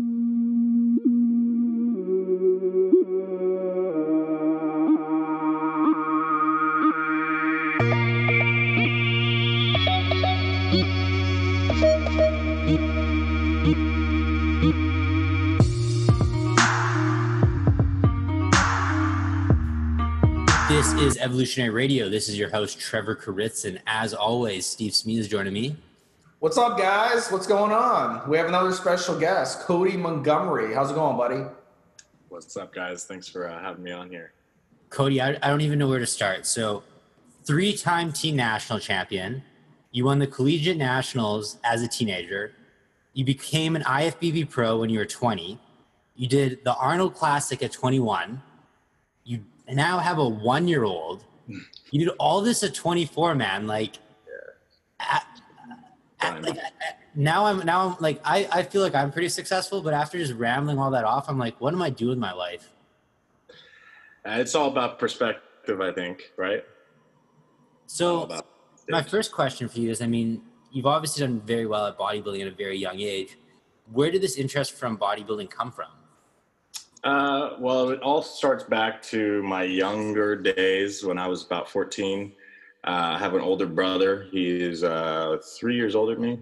This is Evolutionary Radio. This is your host, Trevor Karitz, and as always, Steve Smee is joining me. What's up, guys? What's going on? We have another special guest, Cody Montgomery. How's it going, buddy? What's up, guys? Thanks for having me on here. Cody, I don't even know where to start. So, three-time teen national champion. You won the Collegiate Nationals as a teenager. You became an IFBB pro when you were 20. You did the Arnold Classic at 21. You now have a 1-year-old. You did all this at 24, man. Now I'm like, I feel like I'm pretty successful, but after just rambling all that off, I'm like, what am I doing with my life? It's all about perspective, I think, right? So my first question for you is, I mean, you've obviously done very well at bodybuilding at a very young age. Where did this interest from bodybuilding come from? Well, it all starts back to my younger days when I was about 14. I have an older brother. He is 3 years older than me.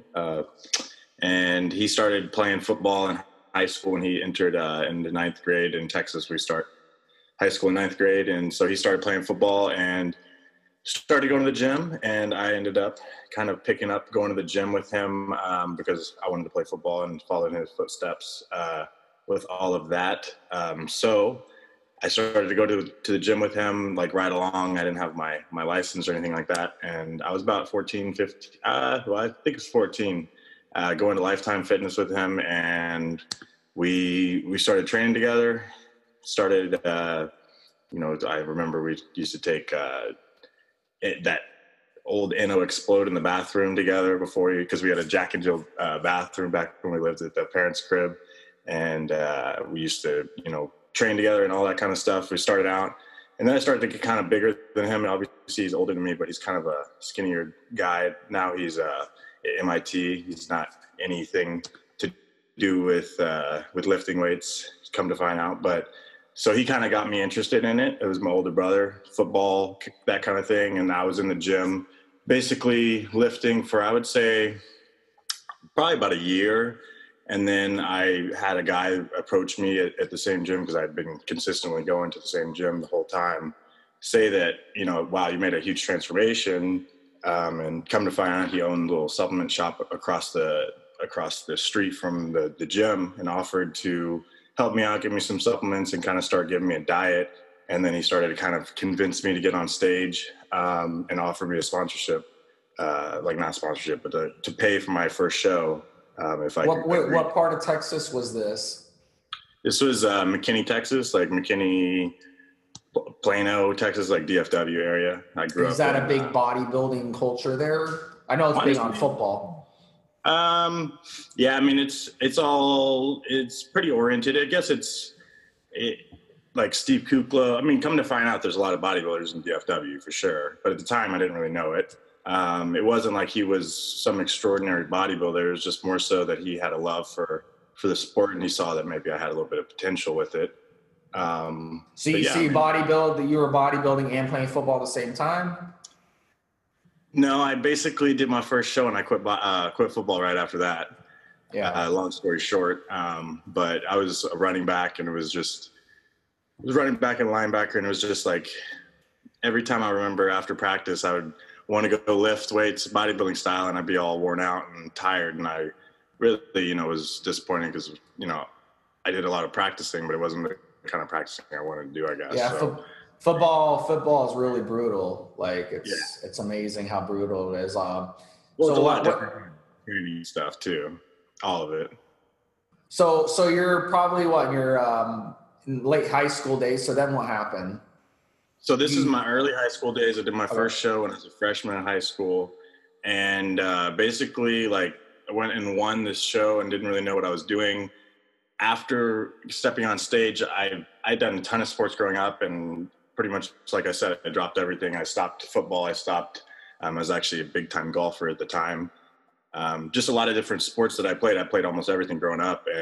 And he started playing football in high school when he entered in the ninth grade in Texas. We start high school in ninth grade. And so he started playing football and started going to the gym. And I ended up kind of picking up going to the gym with him because I wanted to play football and follow in his footsteps with all of that. So I started to go to the gym with him, like right along. I didn't have my license or anything like that. And I was about 14, 15, well, I think it's 14, going to Lifetime Fitness with him. And we started training together, I remember we used to take that old Inno Explode in the bathroom together because we had a Jack and Jill bathroom back when we lived at the parents' crib. And we used to, train together and all that kind of stuff. We started out, and then I started to get kind of bigger than him. And obviously he's older than me, but he's kind of a skinnier guy. Now he's at MIT. He's not anything to do with lifting weights, come to find out. But so he kind of got me interested in it. It was my older brother, football, that kind of thing. And I was in the gym basically lifting for, I would say, probably about a year. And then I had a guy approach me at the same gym because I'd been consistently going to the same gym the whole time, say that, wow, you made a huge transformation. And come to find out he owned a little supplement shop across the street from the gym and offered to help me out, give me some supplements and kind of start giving me a diet. And then he started to kind of convince me to get on stage and offer me a sponsorship, not sponsorship, but to pay for my first show. What part of Texas was this? This was McKinney, Texas, like McKinney, Plano, Texas, like DFW area. I grew up. Is that a big bodybuilding culture there? I know it's big on football. Yeah, I mean, it's pretty oriented. I guess like Steve Kukla. I mean, come to find out, there's a lot of bodybuilders in DFW for sure. But at the time, I didn't really know it. It wasn't like he was some extraordinary bodybuilder. It was just more so that he had a love for the sport, and he saw that maybe I had a little bit of potential with it. So you were bodybuilding and playing football at the same time? No, I basically did my first show and I quit football right after that. Yeah. Long story short. But I was a running back, and it was running back and linebacker, and it was just like every time I remember after practice, I would want to go lift weights, bodybuilding style, and I'd be all worn out and tired. And I really, was disappointed because, I did a lot of practicing, but it wasn't the kind of practicing I wanted to do, I guess. Yeah, so. Football is really brutal. Like it's amazing how brutal it is. Well, it's a lot different training stuff too, all of it. So you're probably in your late high school days. So then what happened? So this is my early high school days. I did my first show when I was a freshman in high school. And basically, I went and won this show and didn't really know what I was doing. After stepping on stage, I'd done a ton of sports growing up. And pretty much, like I said, I dropped everything. I stopped football. I was actually a big-time golfer at the time. Just a lot of different sports that I played. I played almost everything growing up. And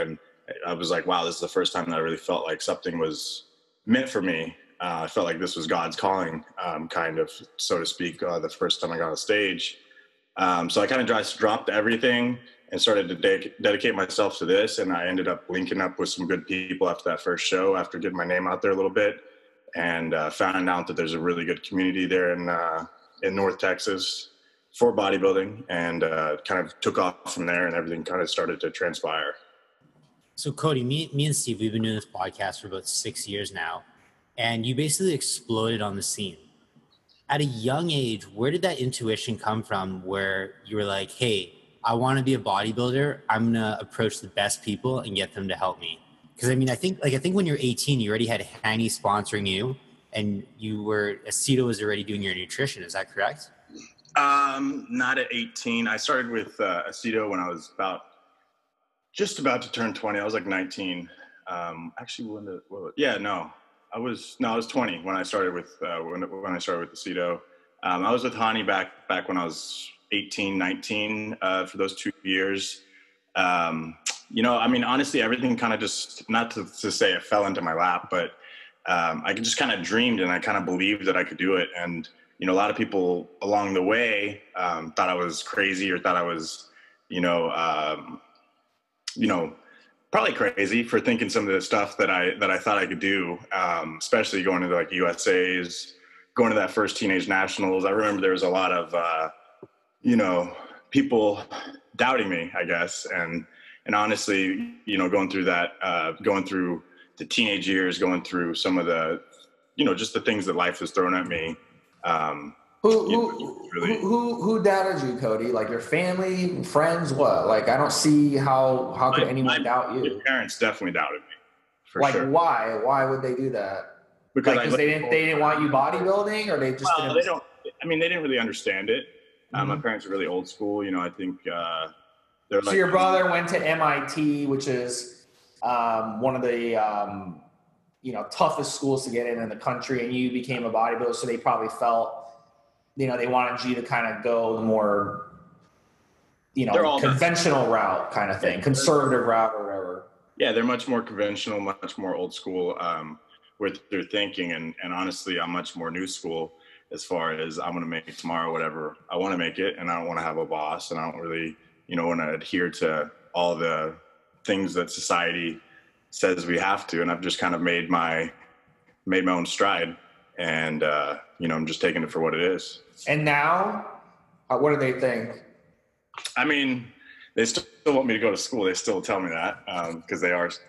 I was like, wow, this is the first time that I really felt like something was meant for me. I felt like this was God's calling, kind of, so to speak, the first time I got on stage. So I kind of just dropped everything and started to dedicate myself to this. And I ended up linking up with some good people after that first show, after getting my name out there a little bit, and found out that there's a really good community there in North Texas for bodybuilding, and kind of took off from there, and everything kind of started to transpire. So Cody, me and Steve, we've been doing this podcast for about 6 years now, and you basically exploded on the scene. At a young age, where did that intuition come from where you were like, hey, I want to be a bodybuilder. I'm going to approach the best people and get them to help me? Because I mean, I think when you're 18, you already had Hanny sponsoring you, and Aceto was already doing your nutrition. Is that correct? Not at 18. I started with Aceto when I was just about to turn 20. I was like 19. Actually, I was 20 when I started with when I started with Aceto. I was with Hani back when I was 18, 19 for those 2 years. I mean, honestly, everything kind of just, not to say it fell into my lap, but I just kind of dreamed, and I kind of believed that I could do it. And a lot of people along the way thought I was crazy, or thought I was, probably crazy for thinking some of the stuff that I thought I could do, especially going to like USA's, going to that first teenage nationals. I remember there was a lot of, people doubting me, I guess. And honestly, going through that, going through the teenage years, going through some of the, just the things that life has thrown at me. Who doubted you, Cody? Like your family, friends, what? Like, I don't see how could anyone doubt you? My parents definitely doubted me. For like, sure. Why? Why would they do that? Because they didn't want you bodybuilding, or they just didn't. They don't. I mean, they didn't really understand it. My parents are really old school. I think they're. So your brother went to MIT, which is one of the toughest schools to get in the country, and you became a bodybuilder. So they probably felt, they wanted you to kind of go the more, conventional route kind of thing, conservative route or whatever. Yeah, they're much more conventional, much more old school with their thinking. And honestly, I'm much more new school as far as I'm going to make it tomorrow, whatever I want to make it. And I don't want to have a boss, and I don't really, want to adhere to all the things that society says we have to. And I've just kind of made my own stride, and, I'm just taking it for what it is. And now, what do they think? I mean, they still want me to go to school. They still tell me that because they are,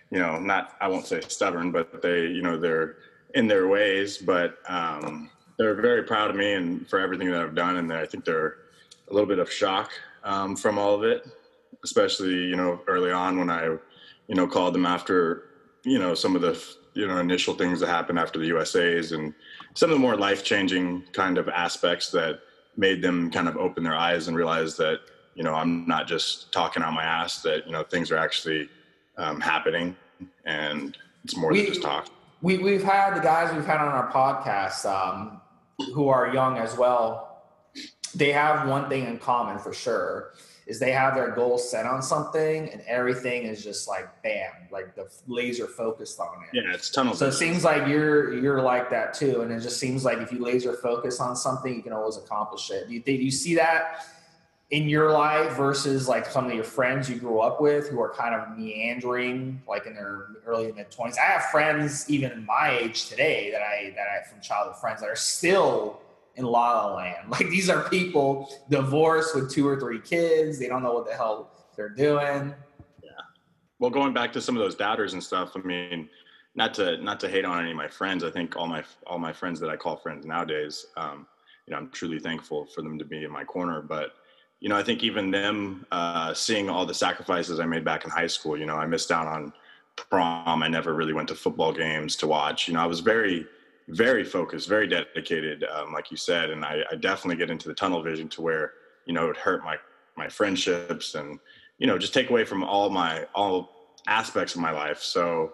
not, I won't say stubborn, but they, they're in their ways, but they're very proud of me and for everything that I've done. And I think they're a little bit of shock from all of it, especially, early on when I, called them after, some of the, initial things that happened after the USA's, and some of the more life-changing kind of aspects that made them kind of open their eyes and realize that, I'm not just talking out my ass, that, things are actually happening, and it's more than just talk. We've had the guys we've had on our podcast who are young as well. They have one thing in common for sure, is they have their goals set on something, and everything is just like bam, like the laser focused on it. Yeah, it's tunnel vision. So it seems like you're like that too, and it just seems like if you laser focus on something, you can always accomplish it. Do you see that in your life versus like some of your friends you grew up with who are kind of meandering, like in their early to mid 20s? I have friends even my age today that I from childhood friends that are still in La La Land. Like, these are people divorced with 2 or 3 kids. They don't know what the hell they're doing. Yeah. Well, going back to some of those doubters and stuff, I mean, not to hate on any of my friends. I think all my friends that I call friends nowadays, I'm truly thankful for them to be in my corner. But, I think even them seeing all the sacrifices I made back in high school, I missed out on prom. I never really went to football games to watch. I was very, very focused, very dedicated, like you said. And I definitely get into the tunnel vision to where, it would hurt my friendships and, just take away from all aspects of my life. So,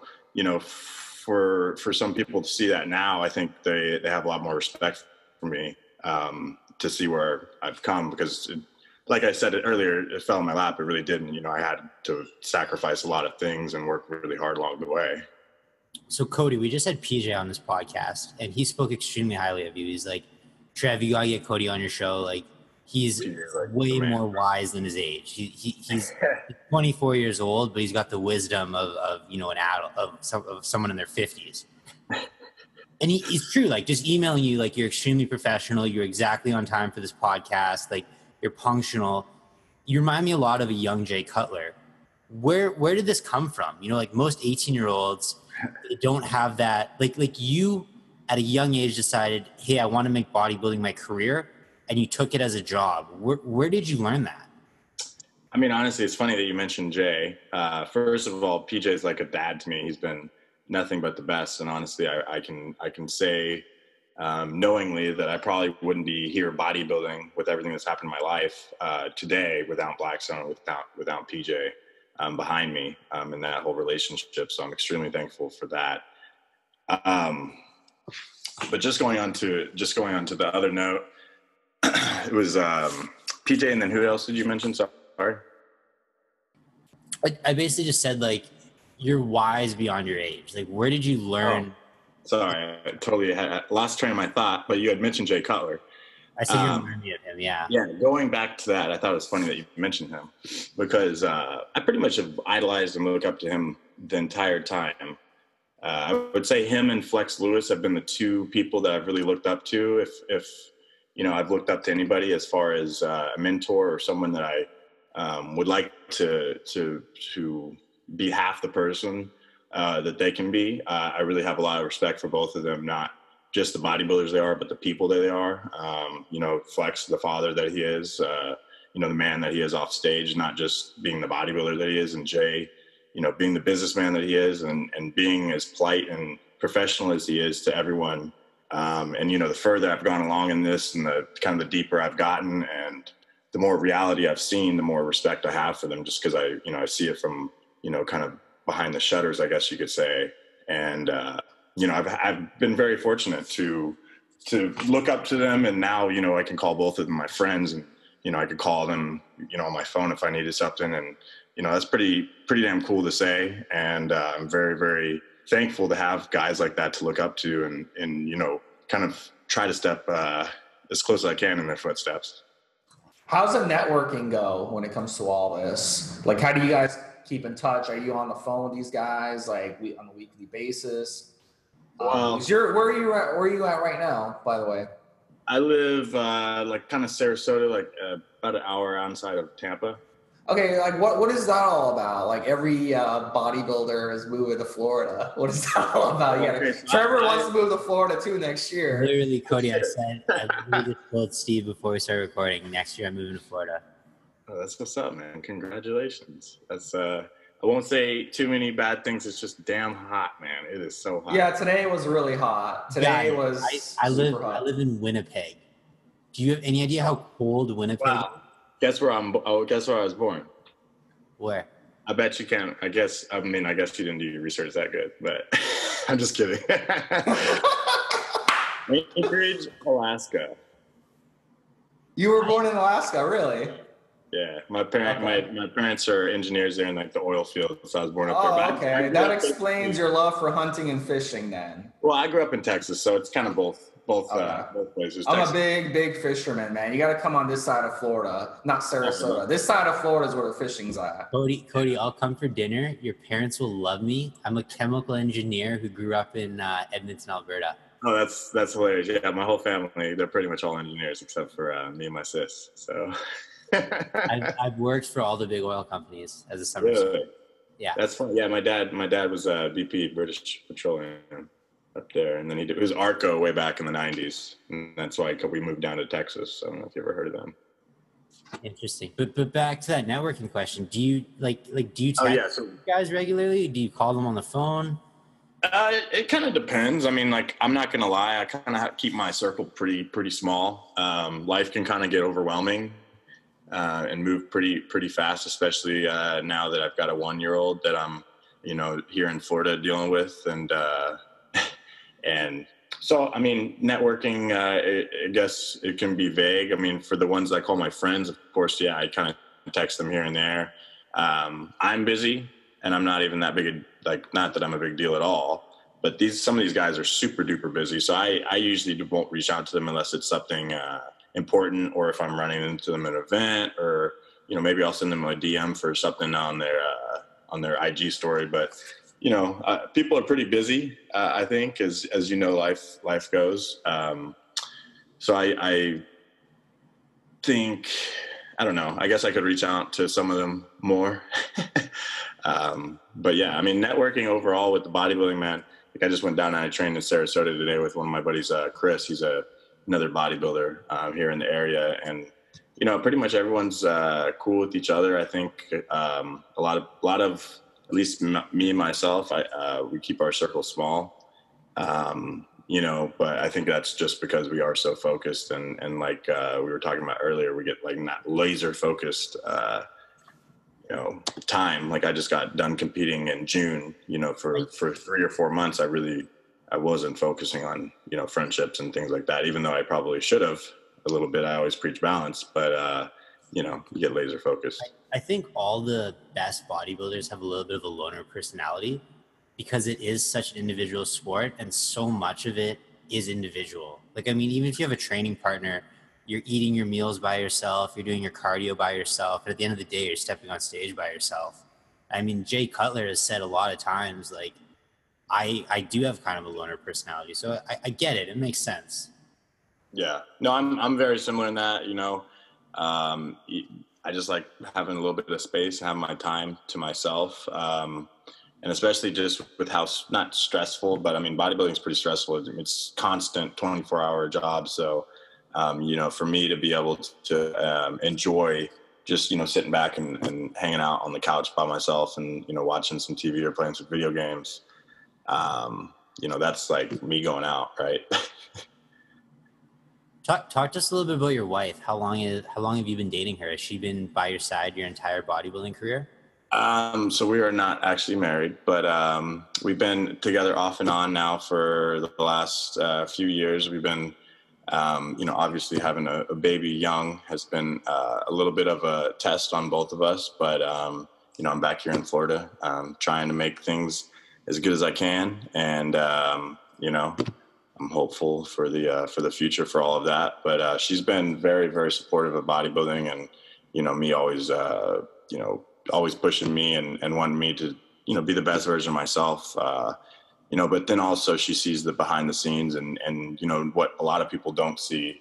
for some people to see that now, I think they have a lot more respect for me, to see where I've come, because like I said earlier, it fell in my lap. It really didn't. You know, I had to sacrifice a lot of things and work really hard along the way. So Cody, we just had PJ on this podcast, and he spoke extremely highly of you. He's like, Trev, you gotta get Cody on your show. Like, he's like way more wise than his age. He's 24 years old, but he's got the wisdom of you know, an adult, of someone in their 50s. And he's true. Like, just emailing you, like, you're extremely professional. You're exactly on time for this podcast. Like, you're punctual. You remind me a lot of a young Jay Cutler. Where did this come from? You know, like most 18-year-olds, they don't have that. Like you, at a young age, decided, hey, I want to make bodybuilding my career, and you took it as a job. Where did you learn that? I mean, honestly, it's funny that you mentioned Jay. First of all, PJ is like a dad to me. He's been nothing but the best, and honestly, I can say knowingly that I probably wouldn't be here bodybuilding with everything that's happened in my life today without Blackstone, without PJ behind me in that whole relationship. So I'm extremely thankful for that. But just going on to the other note, it was PJ, and then who else did you mention? Sorry. I basically just said, like, you're wise beyond your age. Like, where did you learn? Sorry, I totally had lost train of my thought, but you had mentioned Jay Cutler. I said you reminded me of him, yeah. Yeah, going back to that, I thought it was funny that you mentioned him because I pretty much have idolized and looked up to him the entire time. I would say him and Flex Lewis have been the two people that I've really looked up to. If you know, I've looked up to anybody as far as a mentor or someone that I would like to be half the person that they can be. I really have a lot of respect for both of them, not just the bodybuilders they are, but the people that they are. You know, Flex, the father that he is, you know, the man that he is off stage, not just being the bodybuilder that he is, and Jay, you know, being the businessman that he is, and being as polite and professional as he is to everyone. And, you know, the further I've gone along in this and the kind of the deeper I've gotten and the more reality I've seen, the more respect I have for them, just because I see it from, you know, kind of behind the shutters, I guess you could say. And, you know, I've been very fortunate to look up to them. And now, you know, I can call both of them my friends, and, you know, I could call them, you know, on my phone if I needed something. And, you know, that's pretty damn cool to say. And I'm very, very thankful to have guys like that to look up to and, you know, kind of try to step as close as I can in their footsteps. How's the networking go when it comes to all this? Like, how do you guys keep in touch? Are you on the phone with these guys, like, on a weekly basis? Well, where are you at right now, by the way? I live like kind of Sarasota, like about an hour outside of Tampa. Okay, like what is that all about? Like every bodybuilder is moving to Florida. What is that all about? Yeah, Trevor wants to move to Florida too next year. Literally, Cody, I just told Steve before we started recording, next year I'm moving to Florida. Oh, that's what's up, man. Congratulations. That's I won't say too many bad things. It's just damn hot, man. It is so hot. Yeah, today was really hot. Today was I live super hot. I live in Winnipeg. Do you have any idea how cold Winnipeg is? Wow. Guess where I was born. Where? I bet you can. I guess you didn't do your research that good, but I'm just kidding. Anchorage, Alaska. You were born in Alaska, really? Yeah, my parents are engineers there in like the oil field, so I was born up there. Oh, okay. That explains your love for hunting and fishing, then. Well, I grew up in Texas, so it's kind of both places. I'm Texas. a big fisherman, man. You got to come on this side of Florida, not Sarasota. This side of Florida is where the fishing's at. Cody, I'll come for dinner. Your parents will love me. I'm a chemical engineer who grew up in Edmonton, Alberta. Oh, that's hilarious. Yeah, my whole family, they're pretty much all engineers except for me and my sis. So I've worked for all the big oil companies as a summer really? student. Yeah. That's fun. Yeah, my dad was BP British Petroleum up there, and then it was Arco way back in the 90s, and that's why we moved down to Texas. I don't know if you ever heard of them. Interesting. But back to that networking question. Do you do you text guys regularly? Do you call them on the phone? It kind of depends. I mean, like, I'm not going to lie. I kind of keep my circle pretty small. Life can kind of get overwhelming and move pretty fast, especially now that I've got a 1-year-old that I'm, you know, here in Florida dealing with. And So, I mean, networking, I guess it can be vague. I mean, for the ones I call my friends, of course, yeah, I kind of text them here and there. I'm busy, and I'm not even that big, not that I'm a big deal at all. But some of these guys are super duper busy. So I usually won't reach out to them unless it's something important, or if I'm running into them at an event, or, maybe I'll send them a DM for something on their IG story. But people are pretty busy, I think, as life goes. So I think, I don't know, I guess I could reach out to some of them more. But yeah, I mean, networking overall with the bodybuilding, man, like I just went down and I trained in Sarasota today with one of my buddies, Chris. He's another bodybuilder here in the area. And, pretty much everyone's cool with each other. I think a lot of at least me and myself, we keep our circle small, but I think that's just because we are so focused and like we were talking about earlier, we get like not laser focused, time. Like I just got done competing in June, for 3 or 4 months, I wasn't focusing on, friendships and things like that, even though I probably should have a little bit. I always preach balance, but you get laser focused. I think all the best bodybuilders have a little bit of a loner personality because it is such an individual sport and so much of it is individual. Like, I mean, even if you have a training partner, you're eating your meals by yourself, you're doing your cardio by yourself, and at the end of the day, you're stepping on stage by yourself. I mean, Jay Cutler has said a lot of times, like, I do have kind of a loner personality, so I get it. It makes sense. Yeah, no, I'm very similar in that, I just like having a little bit of space, having my time to myself. And especially just with how not stressful, but I mean, bodybuilding is pretty stressful. It's constant 24-hour job. So, for me to be able to enjoy just, sitting back and hanging out on the couch by myself and, watching some TV or playing some video games, that's like me going out, right? Talk to us a little bit about your wife. How long have you been dating her? Has she been by your side your entire bodybuilding career? So we are not actually married, but we've been together off and on now for the last few years. We've been, obviously having a baby young has been a little bit of a test on both of us. But, I'm back here in Florida trying to make things as good as I can. And, I'm hopeful for the future for all of that. But she's been very, very supportive of bodybuilding and, me always, always pushing me and wanting me to, be the best version of myself. But then also she sees the behind the scenes and what a lot of people don't see,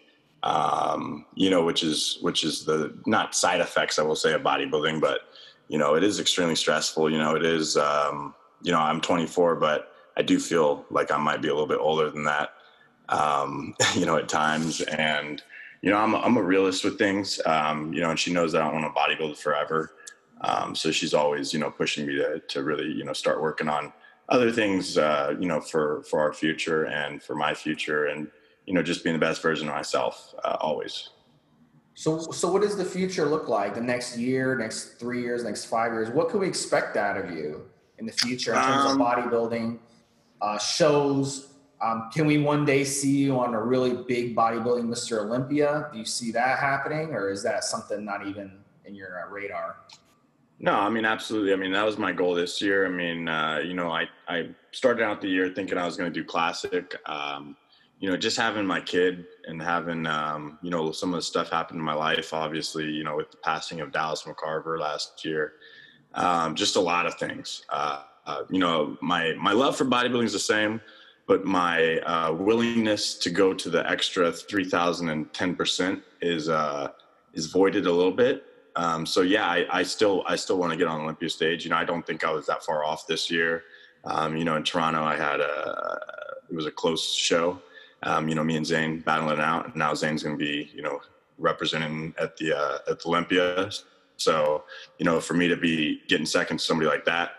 which is the not side effects, I will say, of bodybuilding, but, it is extremely stressful. It is, I'm 24, but I do feel like I might be a little bit older than that, at times. And, I'm a realist with things, and she knows that I don't want to bodybuild forever. So she's always, pushing me to really, start working on other things, for our future and for my future and, just being the best version of myself, always. So what does the future look like? The next year, next 3 years, next 5 years? What can we expect out of you in the future in terms of bodybuilding, shows? Can we one day see you on a really big bodybuilding Mr. Olympia? Do you see that happening, or is that something not even in your radar? No, I mean, absolutely. I mean, that was my goal this year. I mean, I started out the year thinking I was going to do classic, just having my kid and having, some of the stuff happen in my life, obviously, with the passing of Dallas McCarver last year, just a lot of things. My love for bodybuilding is the same, but my willingness to go to the extra 3,010% is voided a little bit. So yeah, I still want to get on Olympia stage. I don't think I was that far off this year. In Toronto, I had it was a close show. Me and Zane battling it out, and now Zane's going to be, representing at the Olympia. So, for me to be getting second to somebody like that,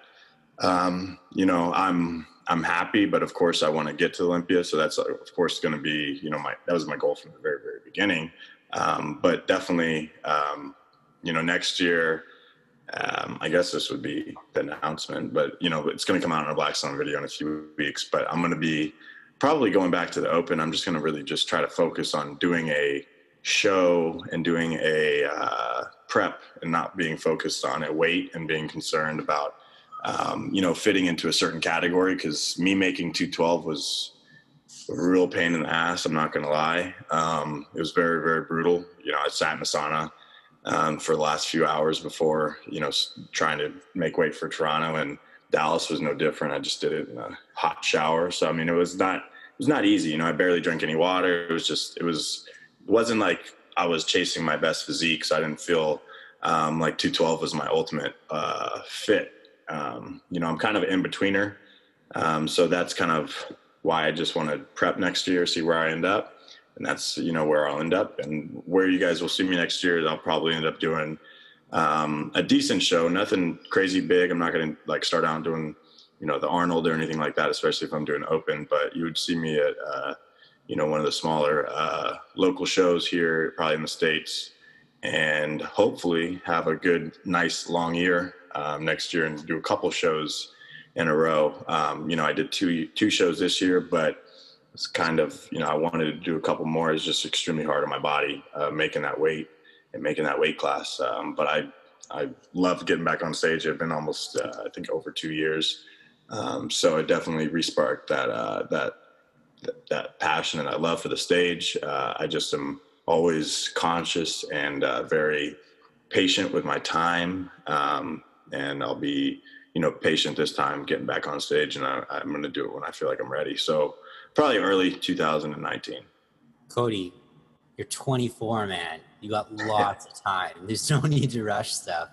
I'm happy, but of course I want to get to Olympia. So that's of course going to be, that was my goal from the very, very beginning. But definitely, next year, I guess this would be the announcement, but it's going to come out in a Black Sun video in a few weeks, but I'm going to be probably going back to the Open, I'm just going to really just try to focus on doing a show and doing a prep and not being focused on a weight and being concerned about, fitting into a certain category. Because me making 212 was a real pain in the ass. I'm not going to lie. It was very, very brutal. I sat in the sauna for the last few hours before, trying to make weight for Toronto, and Dallas was no different. I just did it in a hot shower. So, it was not easy. I barely drank any water. It wasn't like I was chasing my best physique. So I didn't feel like 212 was my ultimate fit. I'm kind of an in-betweener. So that's kind of why I just want to prep next year, see where I end up. And that's, where I'll end up, and where you guys will see me next year. I'll probably end up doing a decent show, nothing crazy big. I'm not going to start out doing, the Arnold or anything like that, especially if I'm doing Open, but you would see me at, one of the smaller local shows here, probably in the States, and hopefully have a good, nice long year next year and do a couple shows in a row. I did two shows this year, but it's kind of, I wanted to do a couple more. It's just extremely hard on my body, making that weight and making that weight class. But I love getting back on stage. I've been almost, I think, over 2 years. So it definitely resparked that passion and that love for the stage. I just am always conscious and very patient with my time. And I'll be, patient this time getting back on stage, and I'm going to do it when I feel like I'm ready. So probably early 2019. Cody, you're 24, man. You got lots of time. There's no need to rush stuff.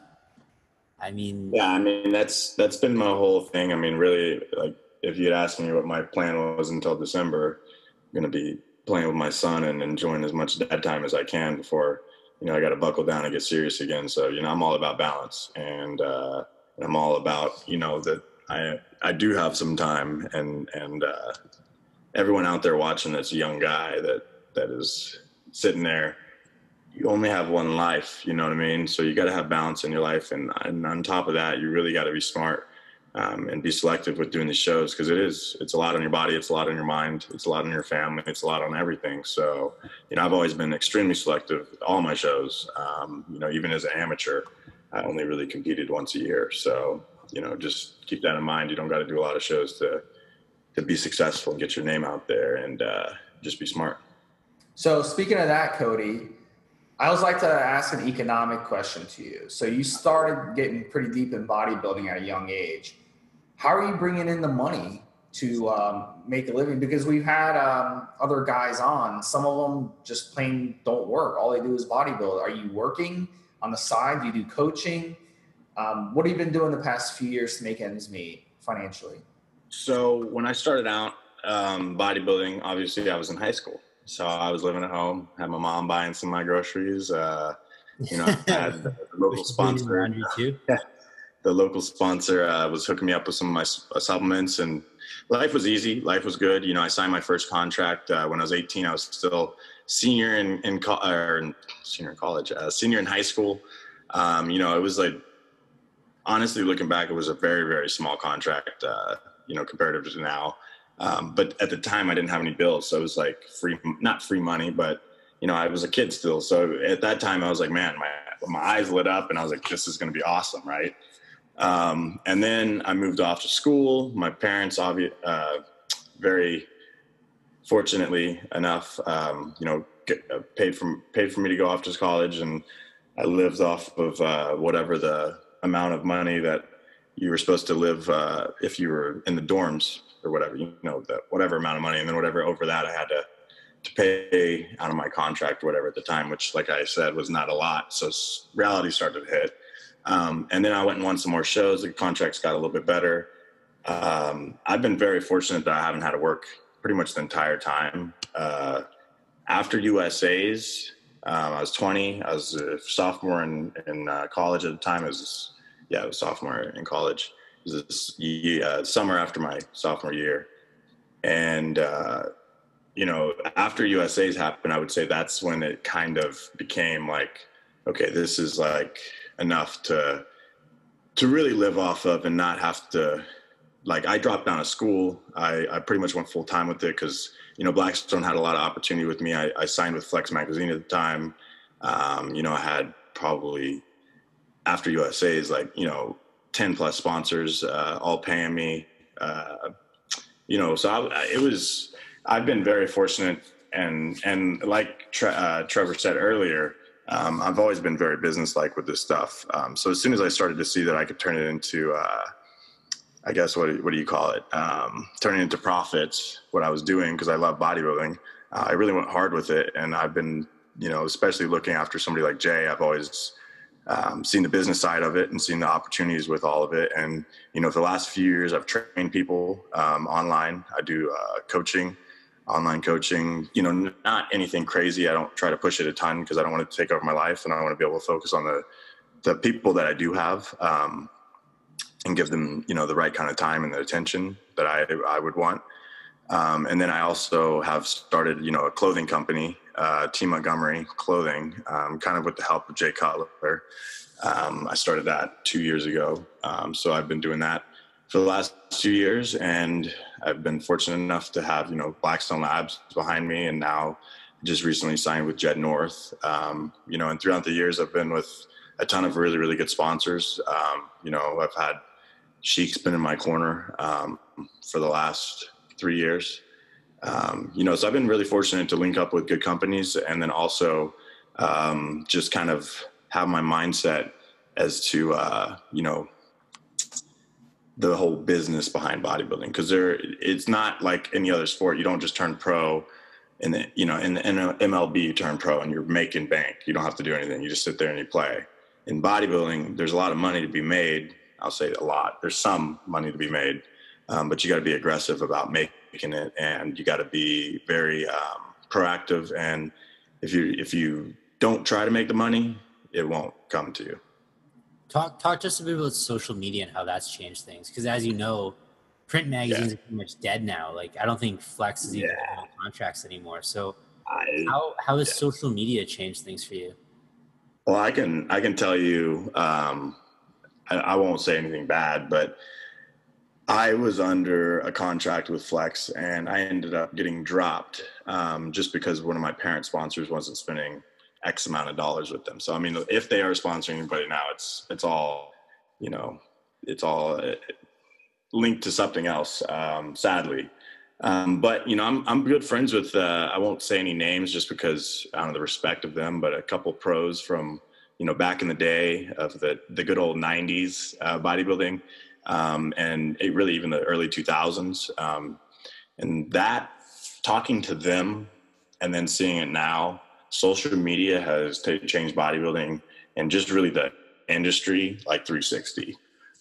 Yeah, that's been my whole thing. Really, if you'd asked me what my plan was until December, I'm going to be playing with my son and enjoying as much dad time as I can before, I got to buckle down and get serious again. So, I'm all about balance, and I'm all about, that I do have some time, and everyone out there watching that's a young guy that is sitting there, you only have one life, you know what I mean? So you got to have balance in your life. And on top of that, you really got to be smart and be selective with doing these shows, because it's a lot on your body. It's a lot on your mind. It's a lot on your family. It's a lot on everything. So, I've always been extremely selective with all my shows. Even as an amateur, I only really competed once a year. So, just keep that in mind. You don't got to do a lot of shows to be successful and get your name out there, and just be smart. So speaking of that, Cody, I always like to ask an economic question to you. So you started getting pretty deep in bodybuilding at a young age. How are you bringing in the money to make a living? Because we've had other guys on. Some of them just plain don't work. All they do is bodybuild. Are you working on the side? Do you do coaching? What have you been doing the past few years to make ends meet financially? So when I started out bodybuilding, obviously I was in high school. So I was living at home, had my mom buying some of my groceries. I had the local sponsor. The local sponsor was hooking me up with some of my supplements, and life was easy. Life was good. I signed my first contract when I was 18. I was still senior in high school. It was like, honestly, looking back, it was a very, very small contract, comparative to now. But at the time I didn't have any bills. So it was like not free money, but I was a kid still. So at that time I was like, man, my eyes lit up, and I was like, this is going to be awesome. Right. And then I moved off to school. My parents, very fortunately enough, paid for me to go off to college, and I lived off of whatever the amount of money that you were supposed to live if you were in the dorms or whatever, that whatever amount of money, and then whatever over that I had to pay out of my contract or whatever at the time, which, like I said, was not a lot. So reality started to hit. And then I went and won some more shows. The contracts got a little bit better. I've been very fortunate that I haven't had to work pretty much the entire time. After USA's, I was 20. I was a sophomore in college at the time. I was sophomore in college. It was this summer after my sophomore year. And, after USA's happened, I would say that's when it kind of became like, okay, this is like enough to really live off of and not have to like I dropped out of school. I pretty much went full time with it because, Blackstone had a lot of opportunity with me. I signed with Flex Magazine at the time. I had probably after USA's 10 plus sponsors, all paying me, so I've been very fortunate and like Trevor said earlier, I've always been very business-like with this stuff. So as soon as I started to see that I could turn it into, I guess, what do you call it? Turning into profits, what I was doing, because I love bodybuilding. I really went hard with it. And I've been, especially looking after somebody like Jay, I've always seen the business side of it and seen the opportunities with all of it. And, for the last few years, I've trained people online. I do coaching, online coaching, not anything crazy. I don't try to push it a ton because I don't want to take over my life, and I want to be able to focus on the people that I do have, and give them, the right kind of time and the attention that I would want. And then I also have started, a clothing company, T. Montgomery Clothing, kind of with the help of Jay Cutler. I started that 2 years ago. So I've been doing that for the last 2 years, and I've been fortunate enough to have, Blackstone Labs behind me, and now just recently signed with Jed North. And throughout the years, I've been with a ton of really, really good sponsors. I've had Sheik's been in my corner for the last 3 years. So I've been really fortunate to link up with good companies, and then also just kind of have my mindset as to, the whole business behind bodybuilding. Because it's not like any other sport. You don't just turn pro in the MLB, you turn pro and you're making bank. You don't have to do anything. You just sit there and you play. In bodybuilding, there's a lot of money to be made. I'll say a lot. There's some money to be made, but you got to be aggressive about making it, and you got to be very proactive. And if you don't try to make the money, it won't come to you. Talk just a bit about social media and how that's changed things. Because as you know, print magazines are pretty much dead now. Like, I don't think Flex is even having contracts anymore. So how has social media changed things for you? Well, I can tell you, I won't say anything bad, but I was under a contract with Flex, and I ended up getting dropped just because one of my parent sponsors wasn't spending X amount of dollars with them. So, I mean, if they are sponsoring anybody now, it's all, it's all linked to something else, sadly. But, I'm good friends with, I won't say any names just because I don't know the respect of them, but a couple pros from, back in the day of the good old 90s bodybuilding, and it really even the early 2000s. And that, talking to them and then seeing it now, social media has changed bodybuilding and just really the industry like 360.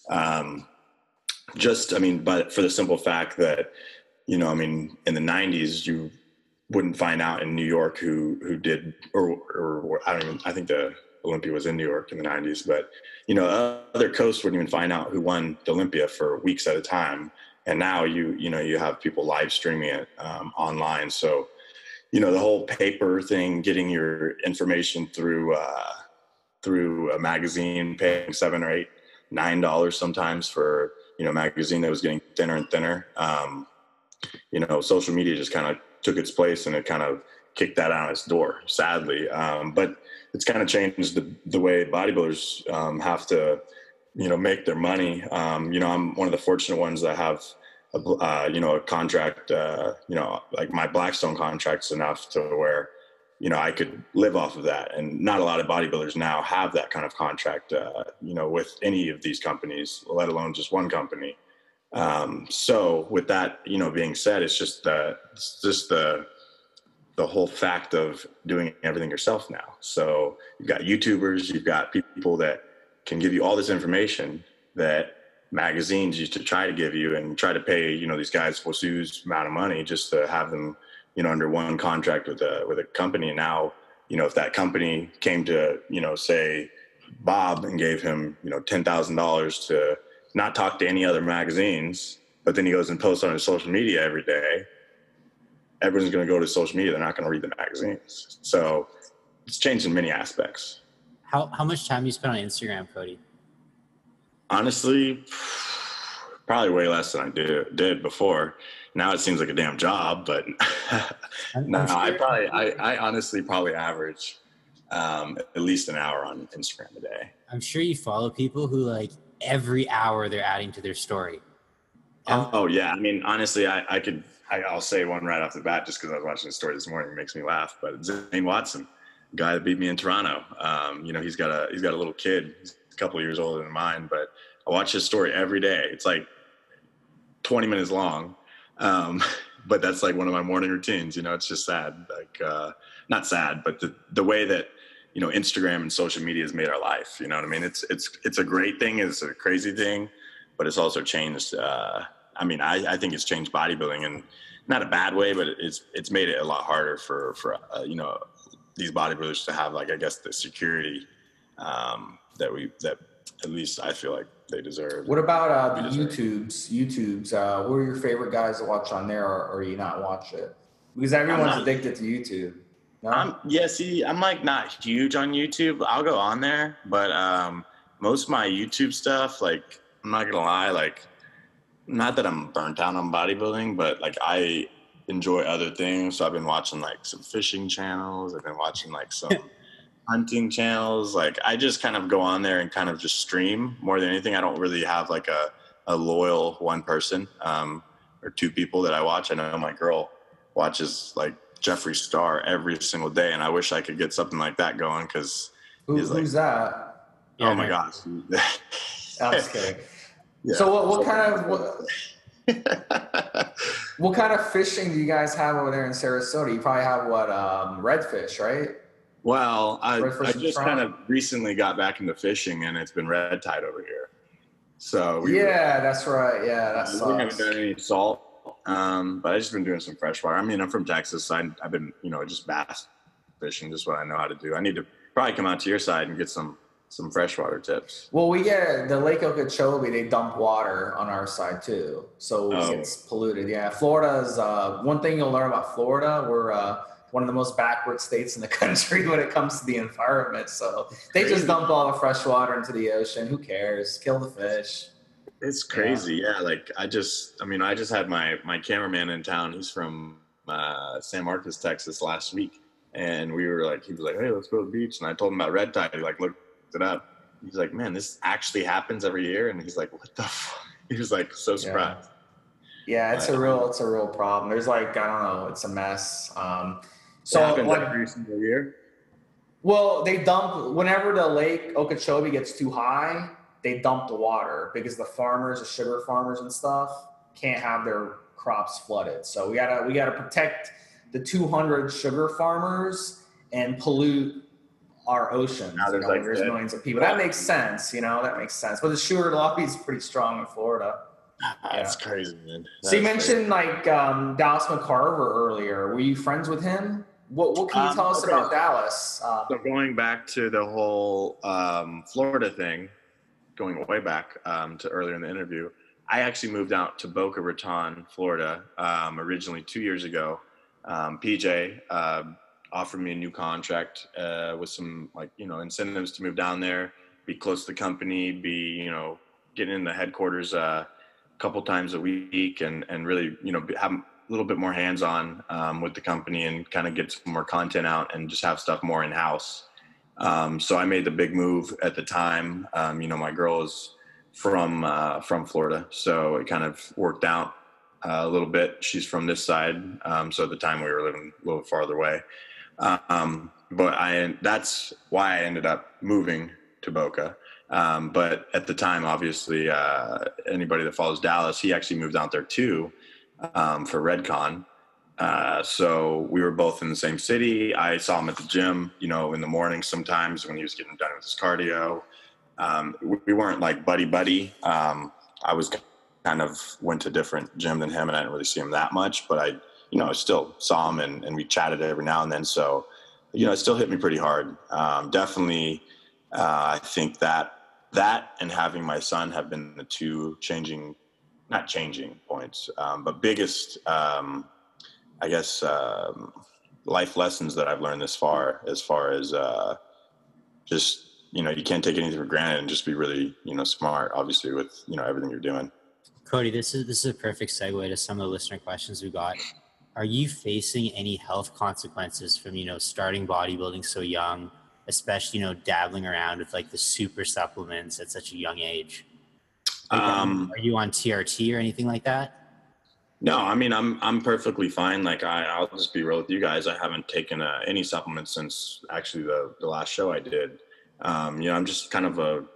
But for the simple fact that, in the 90s, you wouldn't find out in New York who did, or I think the Olympia was in New York in the 90s, but, other coasts wouldn't even find out who won the Olympia for weeks at a time. And now you have people live streaming it online. So, the whole paper thing, getting your information through a magazine, paying $7 or $8, $9 sometimes for, a magazine that was getting thinner and thinner. Social media just kind of took its place, and it kind of kicked that out its door, sadly. But it's kind of changed the way bodybuilders have to, make their money. I'm one of the fortunate ones that have a contract, like my Blackstone contract's enough to where, I could live off of that. And not a lot of bodybuilders now have that kind of contract, with any of these companies, let alone just one company. So with that, being said, it's just the whole fact of doing everything yourself now. So you've got YouTubers, you've got people that can give you all this information that magazines used to try to give you, and try to pay, these guys Fosu's amount of money just to have them, under one contract with a company. And now, if that company came to, say Bob and gave him, $10,000 to not talk to any other magazines, but then he goes and posts on his social media every day, everyone's going to go to social media. They're not going to read the magazines. So it's changed in many aspects. How much time do you spend on Instagram, Cody? Honestly, Probably way less than I did before. Now it seems like a damn job, but no, sure, I honestly probably average at least an hour on Instagram a day. I'm sure you follow people who like every hour they're adding to their story. Oh yeah, I mean honestly, I'll say one right off the bat just because I was watching the story this morning. It makes me laugh. But Zane Watson, guy that beat me in Toronto, he's got a little kid. He's a couple of years older than mine, but I watch his story every day. It's like 20 minutes long. But that's like one of my morning routines. It's just sad. Like, not sad, but the way that, Instagram and social media has made our life, you know what I mean? It's a great thing. It's a crazy thing, but it's also changed. I think it's changed bodybuilding, and not a bad way, but it's made it a lot harder for these bodybuilders to have, like, I guess the security, that at least I feel like they deserve. What about the YouTubes? What are your favorite guys to watch on there, or you not watch it? Because everyone's addicted to YouTube. No? I'm like not huge on YouTube. I'll go on there, but most of my YouTube stuff, like, I'm not gonna lie, like, not that I'm burnt out on bodybuilding, but like I enjoy other things. So I've been watching like some fishing channels. I've been watching like some hunting channels. Like, I just kind of go on there and kind of just stream more than anything. I don't really have like a loyal one person or two people that I watch. I know my girl watches like Jeffree Star every single day, and I wish I could get something like that going, because who's that? Oh my gosh. I'm just kidding. Yeah. So what kind of fishing do you guys have over there in Sarasota? You probably have redfish, right? Well, I just kind of recently got back into fishing, and it's been red tide over here. So that's right. Yeah, that sucks. We haven't done any salt, but I've just been doing some freshwater. I mean, I'm from Texas, so I've been, just bass fishing, just what I know how to do. I need to probably come out to your side and get some freshwater tips. Well, we get the Lake Okeechobee. They dump water on our side too, so it gets polluted. Yeah, Florida's one thing you'll learn about Florida. We're one of the most backward states in the country when it comes to the environment. So they just dump all the fresh water into the ocean. Who cares? Kill the fish. It's crazy. Yeah. Like, I just had my cameraman in town. He's from San Marcos, Texas, last week. And he was like, hey, let's go to the beach. And I told him about red tide. He like looked it up. He's like, man, this actually happens every year. And he's like, what the fuck? He was like so surprised. Yeah, it's a real problem. There's like, I don't know, it's a mess. So it happens every single year? Well, they dump, whenever the Lake Okeechobee gets too high, they dump the water, because the farmers, the sugar farmers and stuff, can't have their crops flooded. So we gotta protect the 200 sugar farmers and pollute our oceans. There's millions of people. That makes sense. That makes sense. But the sugar lobby is pretty strong in Florida. That's crazy, man. So you mentioned Dallas McCarver earlier. Were you friends with him? What can you tell us about Dallas? So going back to the whole Florida thing, going way back to earlier in the interview, I actually moved out to Boca Raton, Florida, originally 2 years ago. PJ offered me a new contract with some incentives to move down there, be close to the company, be getting in the headquarters a couple times a week, and really have a little bit more hands-on with the company, and kind of get some more content out and just have stuff more in-house. So I made the big move at the time. My girl is from Florida, so it kind of worked out a little bit. She's from this side, so at the time we were living a little farther away. But that's why I ended up moving to Boca. But at the time, obviously, anybody that follows Dallas, he actually moved out there too, for Redcon. So we were both in the same city. I saw him at the gym, in the morning sometimes when he was getting done with his cardio. We weren't like buddy. I was kind of went to a different gym than him, and I didn't really see him that much, but I still saw him, and we chatted every now and then. So, it still hit me pretty hard. Definitely, I think that and having my son have been the two not changing points, but biggest, I guess, life lessons that I've learned as far as just, you can't take anything for granted, and just be really, smart, obviously, with, everything you're doing. Cody, this is a perfect segue to some of the listener questions we got. Are you facing any health consequences from, starting bodybuilding so young, especially, dabbling around with like the super supplements at such a young age? Like, are you on TRT or anything like that? No, I mean, I'm perfectly fine. Like I'll just be real with you guys. I haven't taken any supplements since actually the last show I did. I'm just kind of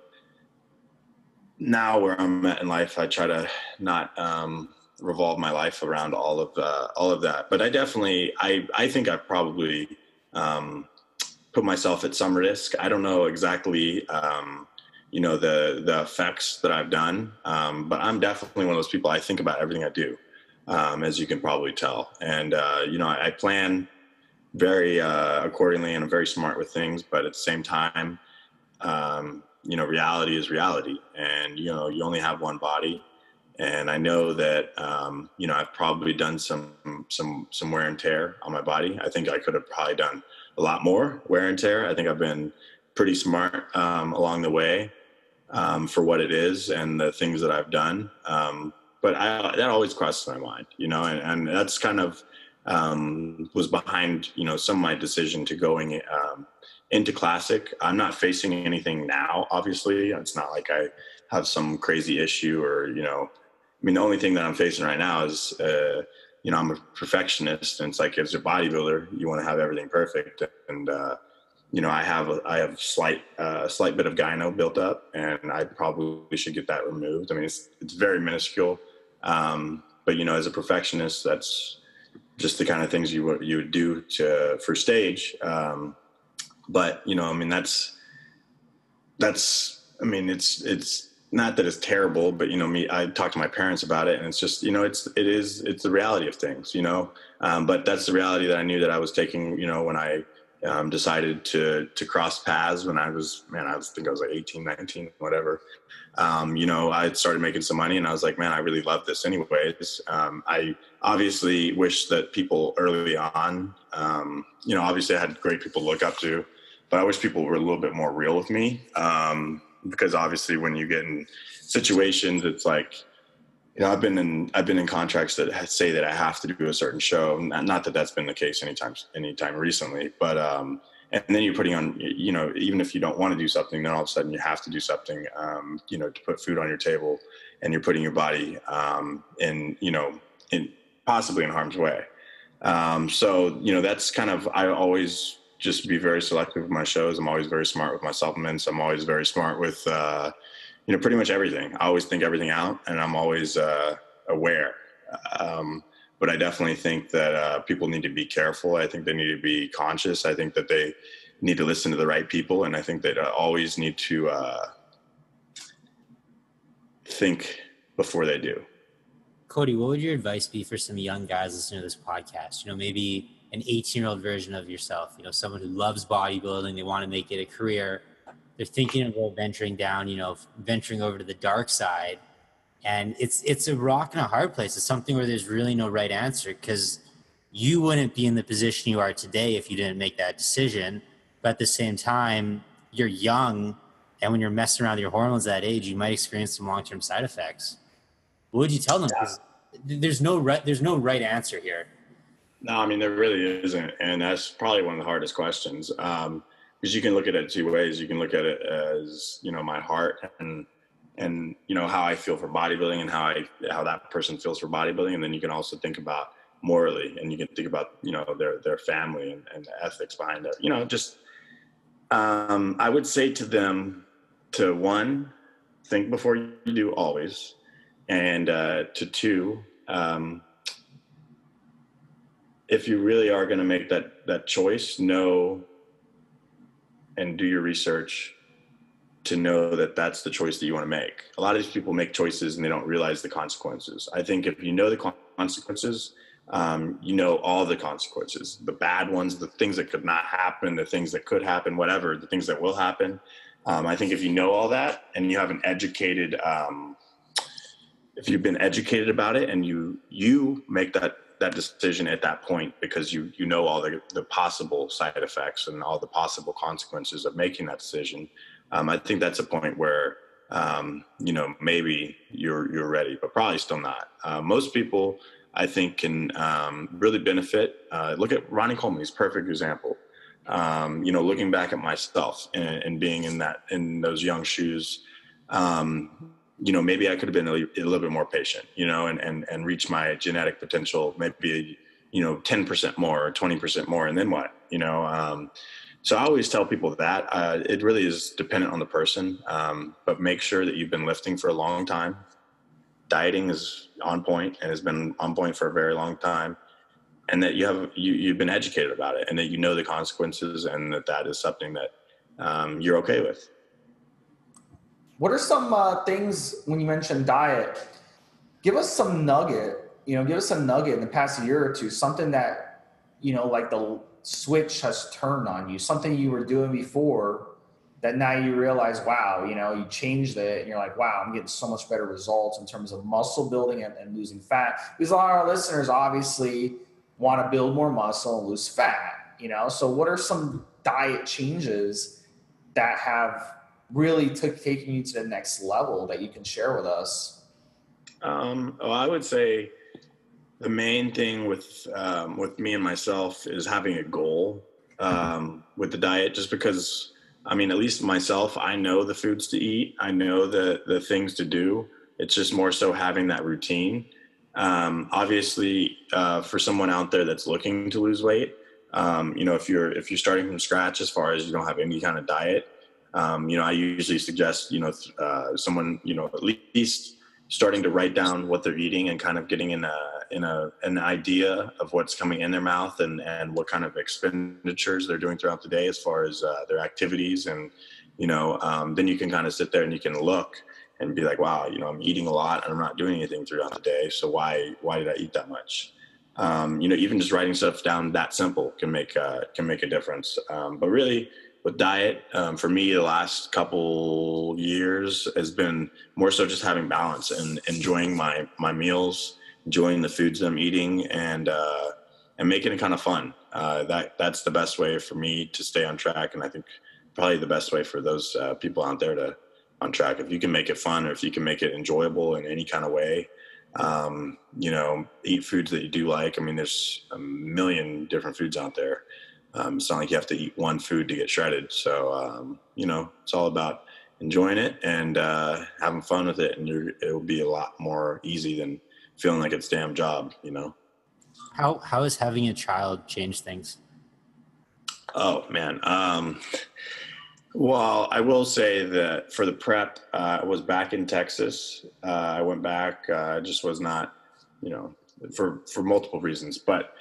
now where I'm at in life, I try to not revolve my life around all of that. But I think I've probably put myself at some risk. I don't know exactly, the effects that I've done, but I'm definitely one of those people. I think about everything I do, as you can probably tell, and I plan very accordingly, and I'm very smart with things. But at the same time, reality is reality, and you only have one body. And I know that I've probably done some wear and tear on my body. I think I could have probably done a lot more wear and tear. I think I've been pretty smart along the way for what it is and the things that I've done. But that always crosses my mind, and that's kind of was behind some of my decision to going into classic. I'm not facing anything now, obviously. It's not like I have some crazy issue or, the only thing that I'm facing right now is, I'm a perfectionist, and it's like, as a bodybuilder, you want to have everything perfect. And, I have slight bit of gyno built up, and I probably should get that removed. I mean, it's very minuscule. But, as a perfectionist, that's just the kind of things you would do for stage. But, it's not that it's terrible, but, I talked to my parents about it, and it's just, it's the reality of things, but that's the reality that I knew that I was taking, when I decided to cross paths when I think I was like 18, 19, whatever. I started making some money, and I was like, man, I really love this anyways. I obviously wish that people early on, obviously I had great people to look up to, but I wish people were a little bit more real with me. Because obviously when you get in situations, it's like, I've been in contracts that say that I have to do a certain show. Not that that's been the case anytime recently, but, and then you're putting on, even if you don't want to do something, then all of a sudden you have to do something, to put food on your table, and you're putting your body, in possibly in harm's way. So, that's kind of, I always just be very selective with my shows. I'm always very smart with my supplements. I'm always very smart with, pretty much everything. I always think everything out, and I'm always aware. But I definitely think that people need to be careful. I think they need to be conscious. I think that they need to listen to the right people. And I think they always need to think before they do. Cody, what would your advice be for some young guys listening to this podcast? Maybe an 18-year-old version of yourself, someone who loves bodybuilding, they want to make it a career. They're thinking about venturing over to the dark side. And it's a rock and a hard place. It's something where there's really no right answer, because you wouldn't be in the position you are today if you didn't make that decision. But at the same time, you're young, and when you're messing around with your hormones at that age, you might experience some long-term side effects. What would you tell them? Because there's no right answer here. No, there really isn't. And that's probably one of the hardest questions. Because you can look at it two ways. You can look at it as, my heart and how I feel for bodybuilding, and how that person feels for bodybuilding. And then you can also think about morally, and you can think about, their family and the ethics behind it. I would say to them to, one, think before you do always. And to two, if you really are going to make that choice, know and do your research to know that that's the choice that you want to make. A lot of these people make choices and they don't realize the consequences. I think if you know the consequences, all the consequences, the bad ones, the things that could not happen, the things that could happen, whatever, the things that will happen. I think if you know all that, and you have an educated, if you've been educated about it, and you make that decision at that point, because you know all the possible side effects and all the possible consequences of making that decision. I think that's a point where maybe you're ready, but probably still not. Most people, I think, can really benefit. Look at Ronnie Coleman; he's a perfect example. Looking back at myself and being in those young shoes, maybe I could have been a little bit more patient, and reach my genetic potential, maybe 10% more or 20% more, and then what? So I always tell people that it really is dependent on the person, but make sure that you've been lifting for a long time. Dieting is on point and has been on point for a very long time, and that you've been educated about it, and that you know the consequences, and that is something that you're okay with. What are some things when you mentioned diet? Give us some nugget. Give us a nugget in the past year or two, something that like the switch has turned on you, something you were doing before that now you realize, wow, you changed it and you're like, wow, I'm getting so much better results in terms of muscle building and losing fat. Because a lot of our listeners obviously want to build more muscle and lose fat, So what are some diet changes that have really taken you to the next level that you can share with us? I would say the main thing with me and myself is having a goal with the diet, just because, at least myself, I know the foods to eat. I know the things to do. It's just more so having that routine. Obviously, for someone out there that's looking to lose weight, if you're starting from scratch as far as you don't have any kind of diet, I usually suggest, someone, at least starting to write down what they're eating and kind of getting an idea of what's coming in their mouth and what kind of expenditures they're doing throughout the day as far as their activities. And, then you can kind of sit there and you can look and be like, wow, I'm eating a lot and I'm not doing anything throughout the day. So why did I eat that much? Even just writing stuff down that simple can make a difference. But really, with diet, for me, the last couple years has been more so just having balance and enjoying my meals, enjoying the foods I'm eating, and making it kind of fun. That's the best way for me to stay on track, and I think probably the best way for those people out there to on track. If you can make it fun, or if you can make it enjoyable in any kind of way, eat foods that you do like. There's a million different foods out there. It's not like you have to eat one food to get shredded. So, it's all about enjoying it and having fun with it. And it'll be a lot more easy than feeling like it's a damn job, How has having a child changed things? Oh, man. Well, I will say that for the prep, I was back in Texas. I went back, just was not, for multiple reasons. But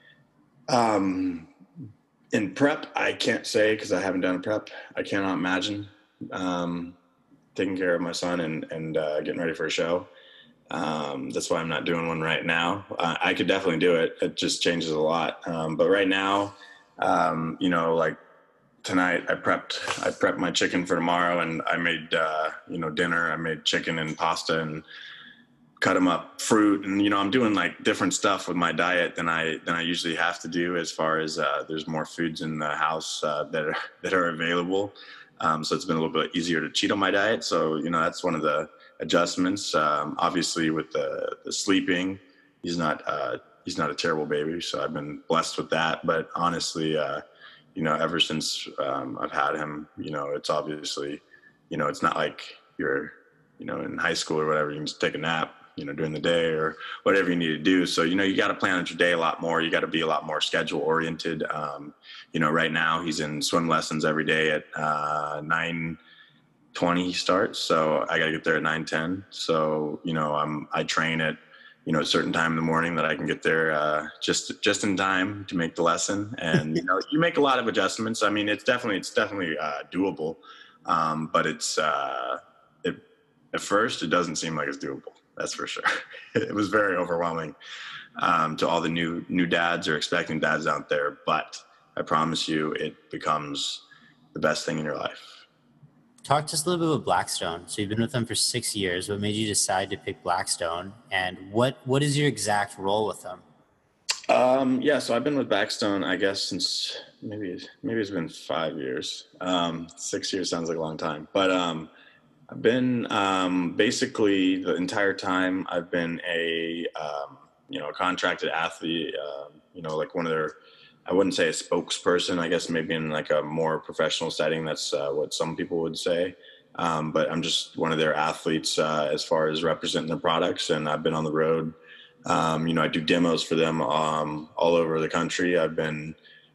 in prep, I can't say because I haven't done a prep. I cannot imagine taking care of my son and getting ready for a show. That's why I'm not doing one right now. I could definitely do it. It just changes a lot. But right now, like tonight, I prepped my chicken for tomorrow, and I made dinner. I made chicken and pasta and cut them up, fruit, and I'm doing like different stuff with my diet than I usually have to do, as far as there's more foods in the house that are available. So it's been a little bit easier to cheat on my diet. So that's one of the adjustments. Obviously, with the sleeping, he's not a terrible baby, so I've been blessed with that. But honestly, ever since I've had him, it's obviously, it's not like you're in high school or whatever, you can just take a nap, during the day or whatever you need to do. So, you got to plan out your day a lot more. You got to be a lot more schedule oriented. Right now he's in swim lessons every day at 9:20 he starts. So I got to get there at 9:10. So, I train at, a certain time in the morning that I can get there just in time to make the lesson. And, you make a lot of adjustments. It's definitely doable. But it's, at first it doesn't seem like it's doable. That's for sure. It was very overwhelming to all the new dads or expecting dads out there. But I promise you, it becomes the best thing in your life. Talk to us a little bit about Blackstone. So you've been with them for 6 years. What made you decide to pick Blackstone, and what is your exact role with them? So I've been with Blackstone, I guess, since maybe it's been 5 years. 6 years sounds like a long time, but I've been basically the entire time I've been a contracted athlete. Like one of their, I wouldn't say a spokesperson. I guess maybe in like a more professional setting, that's what some people would say. But I'm just one of their athletes as far as representing their products, and I've been on the road. I do demos for them all over the country. I've been,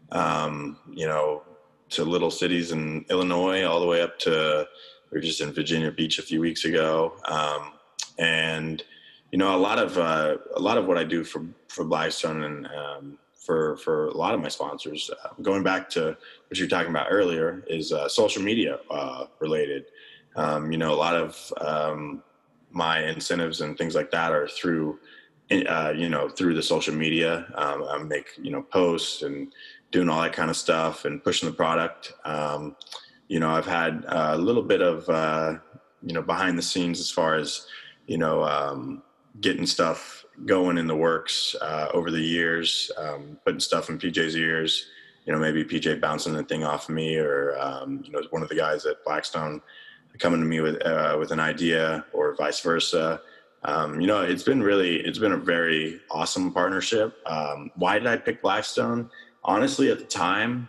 to little cities in Illinois, all the way up to, we were just in Virginia Beach a few weeks ago. And a lot of what I do for Blackstone and for a lot of my sponsors, going back to what you were talking about earlier, is social media related. A lot of my incentives and things like that are through the social media. I make, posts and doing all that kind of stuff and pushing the product. I've had a little bit of, behind the scenes as far as, getting stuff going in the works over the years, putting stuff in PJ's ears, maybe PJ bouncing the thing off of me, or, one of the guys at Blackstone coming to me with an idea, or vice versa. It's been a very awesome partnership. Why did I pick Blackstone? Honestly, at the time,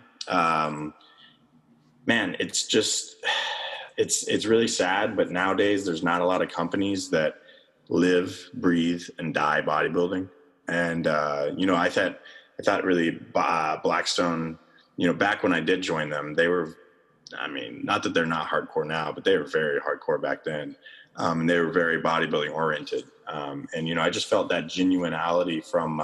man, it's really sad, but nowadays there's not a lot of companies that live, breathe, and die bodybuilding. And, I thought really Blackstone, back when I did join them, they were, not that they're not hardcore now, but they were very hardcore back then. And they were very bodybuilding oriented. And, I just felt that genuinity from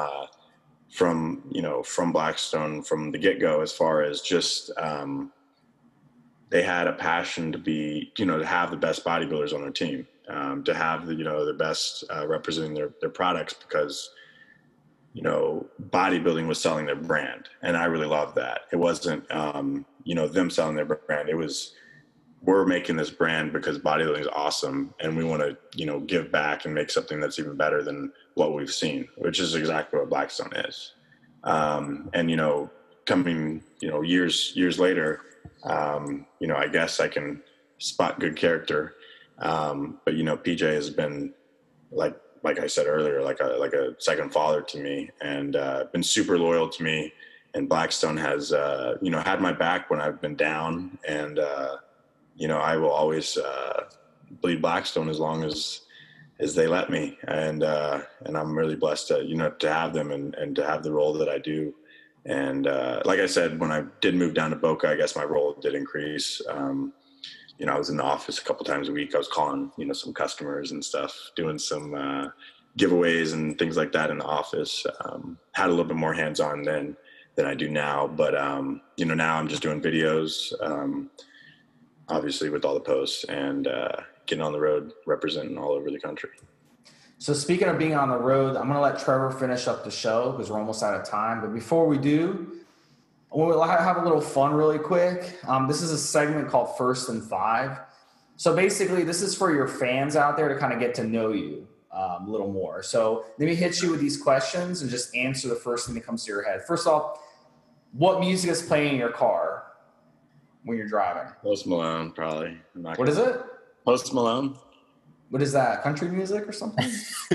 Blackstone from the get-go, as far as just, they had a passion to be, to have the best bodybuilders on their team, to have the best representing their products, because, bodybuilding was selling their brand. And I really loved that. It wasn't, them selling their brand. It was, we're making this brand because bodybuilding is awesome, and we want to, give back and make something that's even better than what we've seen, which is exactly what Blackstone is. And, coming, years later, I guess I can spot good character. But, PJ has been like I said earlier, like a second father to me, and been super loyal to me. And Blackstone has, had my back when I've been down, and, I will always bleed Blackstone as long as they let me. And I'm really blessed to, to have them and to have the role that I do. And like I said, when I did move down to Boca, I guess my role did increase. I was in the office a couple times a week. I was calling, some customers and stuff, doing some giveaways and things like that in the office. Had a little bit more hands-on than I do now. But, now I'm just doing videos, obviously with all the posts, and getting on the road, representing all over the country. So speaking of being on the road, I'm going to let Trevor finish up the show because we're almost out of time. But before we do, we'll have a little fun really quick. This is a segment called First and Five. So basically, this is for your fans out there to kind of get to know you a little more. So let me hit you with these questions and just answer the first thing that comes to your head. First off, what music is playing in your car when you're driving? Post Malone, probably. What is it? Post Malone. What is that? Country music or something?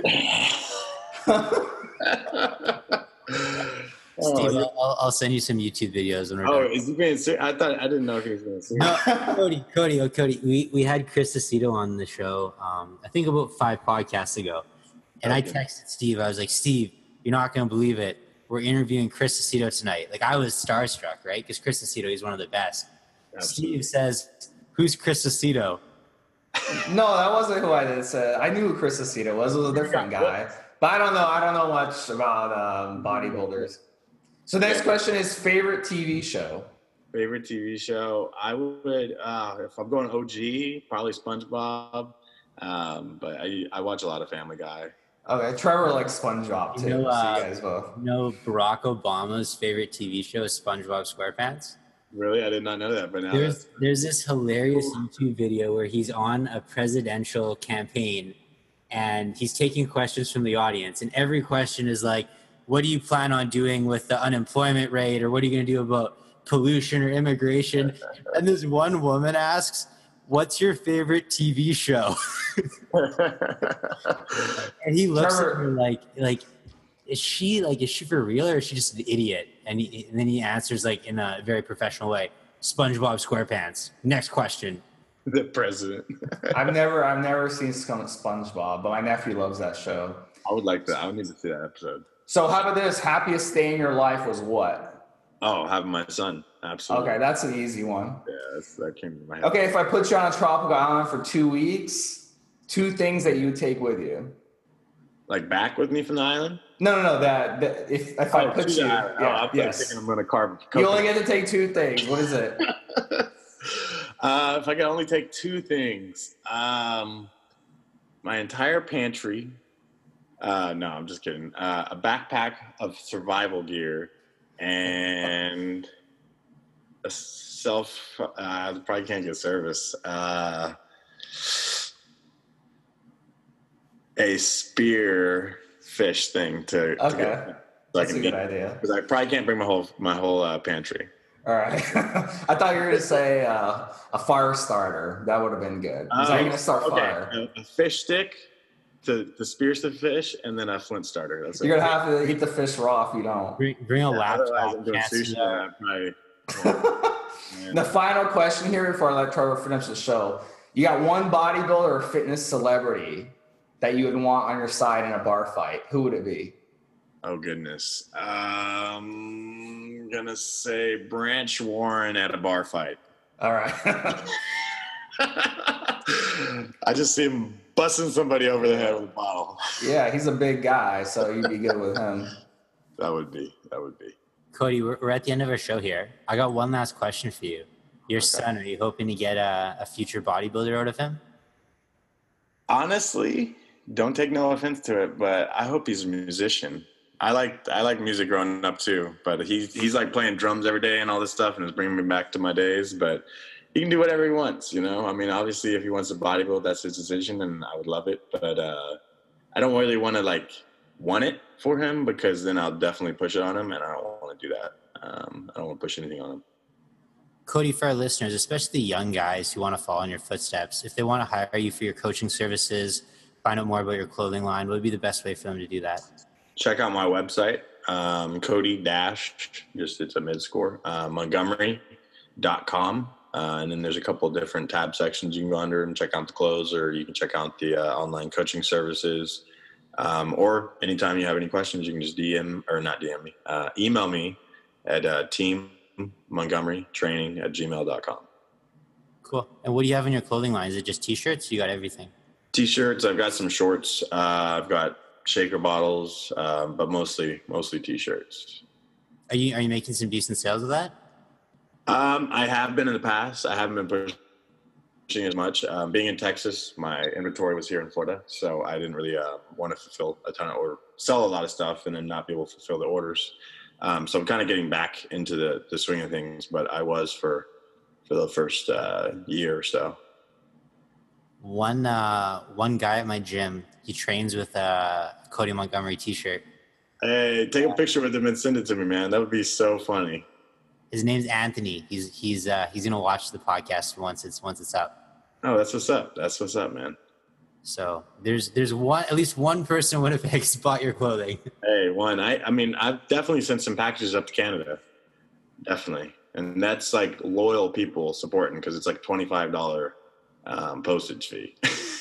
Steve, I'll send you some YouTube videos. Is he being serious? I didn't know if he was being serious. No, Cody. We had Chris Aceto on the show, I think about 5 podcasts ago. And I texted Steve. I was like, Steve, you're not going to believe it. We're interviewing Chris Aceto tonight. Like, I was starstruck, right? Because Chris Aceto, he's one of the best. Absolutely. Steve says, who's Chris Aceto? No, that wasn't who I did say. I knew who Chris Aceto was. It was a different guy. But I don't know much about bodybuilders. So next question is favorite TV show. Favorite TV show? I would, if I'm going OG, probably SpongeBob. But I watch a lot of Family Guy. Okay, Trevor likes SpongeBob too. You guys both. Barack Obama's favorite TV show is SpongeBob SquarePants. Really? I did not know that. But now there's this hilarious YouTube video where he's on a presidential campaign and he's taking questions from the audience. And every question is like, what do you plan on doing with the unemployment rate? Or what are you going to do about pollution or immigration? And this one woman asks, what's your favorite TV show? And he looks at her like, is she for real or is she just an idiot? And then he answers like in a very professional way, SpongeBob SquarePants. Next question. The president. I've never seen SpongeBob, but my nephew loves that show. I would like that. I would need to see that episode. So how about this? Happiest day in your life was what? Oh, having my son. Absolutely. Okay, that's an easy one. Yeah, that came to my head. Okay, if I put you on a tropical island for 2 weeks, 2 things that you would take with you. Like back with me from the island? No. That if I put you, I'm thinking I'm gonna carve. You only get to take 2 things. What is it? If I could only take 2 things, my entire pantry. No, I'm just kidding. A backpack of survival gear and a I probably can't get service. A spear fish thing to Okay. get, That's a good idea. Because I probably can't bring my whole pantry. All right. I thought you were going to say a fire starter. That would have been good. How are you going to start fire? A fish stick to spear the fish, and then a flint starter. That's You're going to have to eat the fish raw if you don't. Bring a laptop. Otherwise, I'm doing sushi. The final question here before I let Trevor finish the show. You got one bodybuilder or fitness celebrity that you would want on your side in a bar fight. Who would it be? Oh, goodness. I'm going to say Branch Warren at a bar fight. All right. I just see him busting somebody over the head with a bottle. Yeah, he's a big guy, so you'd be good with him. That would be. Cody, we're at the end of our show here. I got one last question for you. Your son, are you hoping to get a future bodybuilder out of him? Honestly, don't take no offense to it, but I hope he's a musician. I like music growing up too, but he's like playing drums every day and all this stuff, and it's bringing me back to my days. But he can do whatever he wants, you know. I mean, obviously, if he wants to bodybuild, that's his decision, and I would love it. But I don't really want to want it for him, because then I'll definitely push it on him, and I don't want to do that. I don't want to push anything on him. Cody, for our listeners, especially the young guys who want to follow in your footsteps, if they want to hire you for your coaching services, find out more about your clothing line, what would be the best way for them to do that? Check out my website, Cody just it's a mid-score, Montgomery.com. And then there's a couple of different tab sections you can go under and check out the clothes, or you can check out the online coaching services. Or anytime you have any questions, you can just email me at teammontgomerytraining@gmail.com. Cool. And what do you have in your clothing line? Is it just T-shirts? You got everything? T-shirts. I've got some shorts. I've got shaker bottles, but mostly T-shirts. Are you making some decent sales of that? I have been in the past. I haven't been pushing as much. Being in Texas, my inventory was here in Florida, so I didn't really want to fulfill a ton of sell a lot of stuff and then not be able to fulfill the orders. So I'm kind of getting back into the swing of things, but I was for the first year or so. One guy at my gym, he trains with a Cody Montgomery T-shirt. Hey, take a picture with him and send it to me, man. That would be so funny. His name's Anthony. He's gonna watch the podcast once it's up. Oh, that's what's up. That's what's up, man. So there's at least one person in Winnipeg who's bought your clothing. Hey, one. I mean, I've definitely sent some packages up to Canada. Definitely. And that's like loyal people supporting, because it's like $25 postage fee.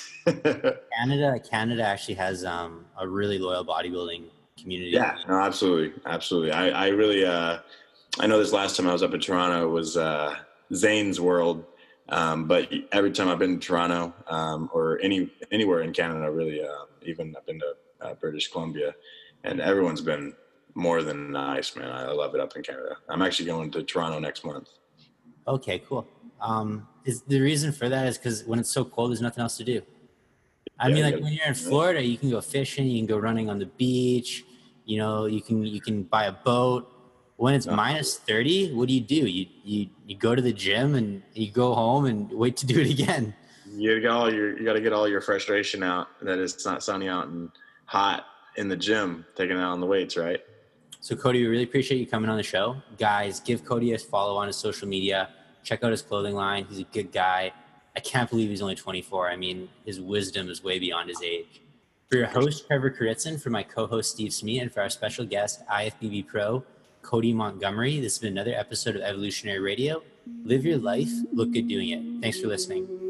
Canada actually has a really loyal bodybuilding community. Yeah, no, absolutely. I really I know this last time I was up in Toronto was Zane's World, but every time I've been to Toronto or anywhere in Canada, really, even I've been to British Columbia, and everyone's been more than nice, man. I love it up in Canada. I'm actually going to Toronto next month. Okay, cool. Is the reason for that is because when it's so cold, there's nothing else to do. I mean, when you're in Florida, you can go fishing, you can go running on the beach, you know, you can buy a boat. When it's minus 30, what do? You go to the gym and you go home and wait to do it again. You got to get all your frustration out that it's not sunny out and hot in the gym, taking it out on the weights, right? So Cody, we really appreciate you coming on the show. Guys, give Cody a follow on his social media. Check out his clothing line. He's a good guy. I can't believe he's only 24. I mean, his wisdom is way beyond his age. For your host, Trevor Kuritzin, for my co-host, Steve Smee, and for our special guest, IFBB Pro, Cody Montgomery, this has been another episode of Evolutionary Radio. Live your life, look good doing it. Thanks for listening.